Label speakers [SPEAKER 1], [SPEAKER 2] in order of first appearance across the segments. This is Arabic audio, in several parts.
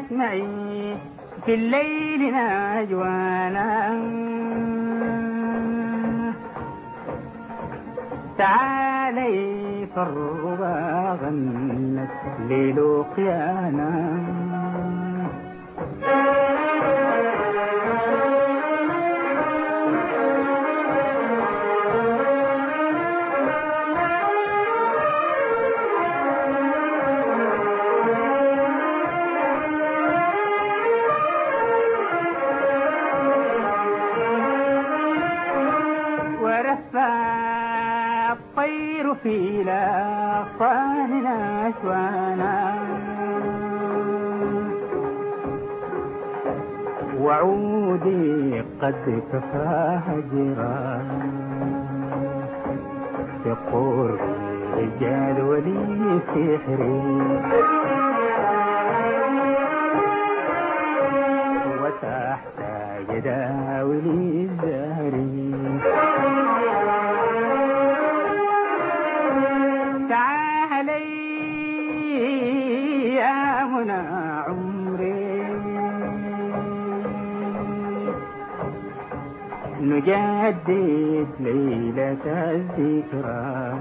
[SPEAKER 1] اسمعي في الليل نجوانا تعالي فالربا غنت ليل قيانا الطير في الأغصان أشوانا وعودي قد كفى هجرا في قرب رجال ولي سحري وتحت جداولي الزهري عمري نجدد ليلة الذكرى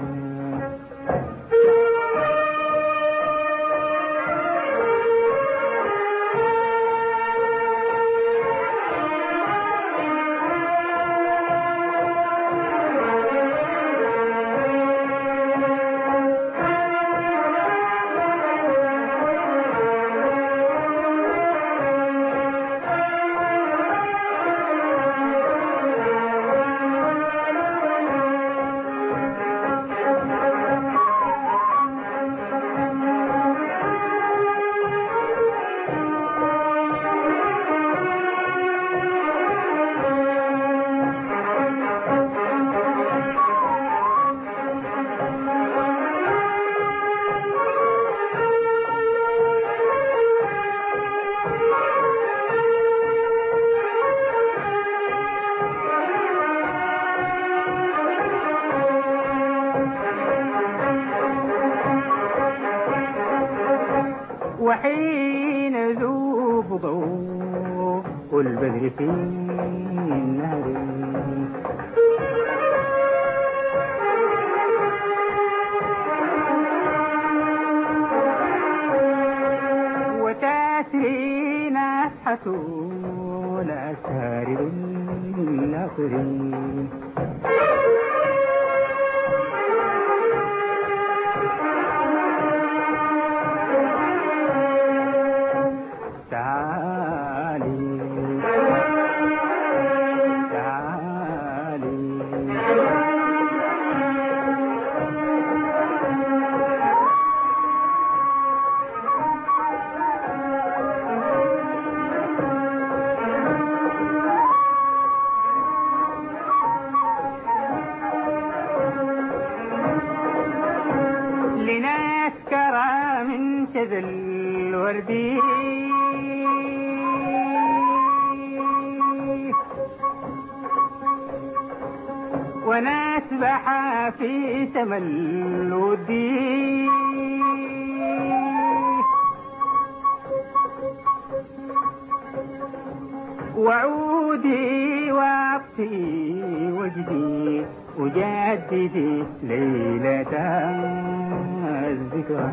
[SPEAKER 1] وحين ذوب ضوء البدر في النهر وتسري نفحة الأسهار الناصرين لنسكر من شذا الوردي ونسبح في سما الودي وعودي وقتي وجدي أجدد ليلة الذكرى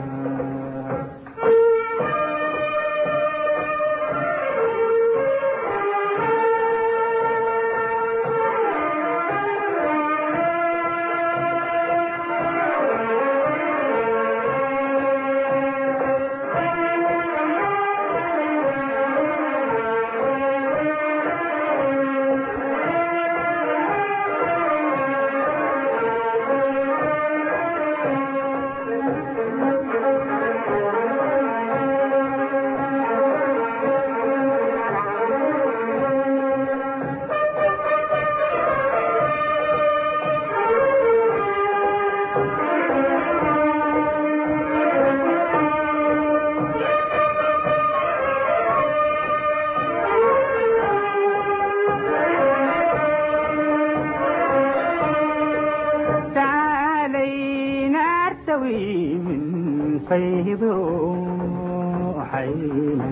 [SPEAKER 1] ضحينا.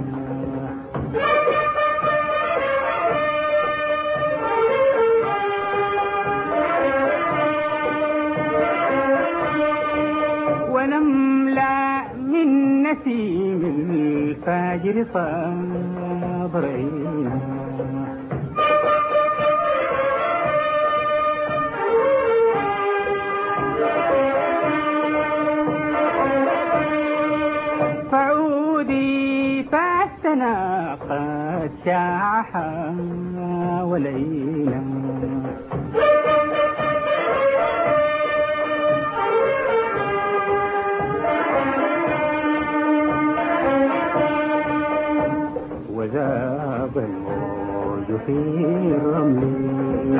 [SPEAKER 1] ونملأ من نسيم الفاجر صابرين. فعودي فاستنا قد شاعها وليلا. وذاب الموج في الرمل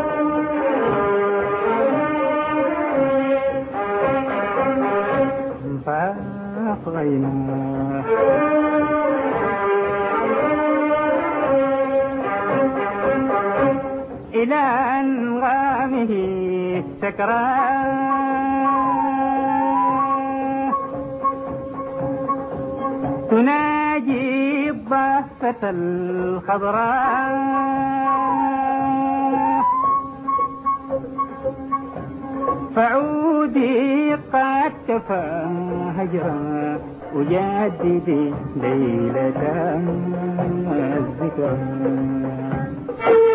[SPEAKER 1] فأطغينا. إلى أنغامه السكران تناجي الضفة الخضراء. فعودي قد كفى هجرا أجدد ليلة الذكرى.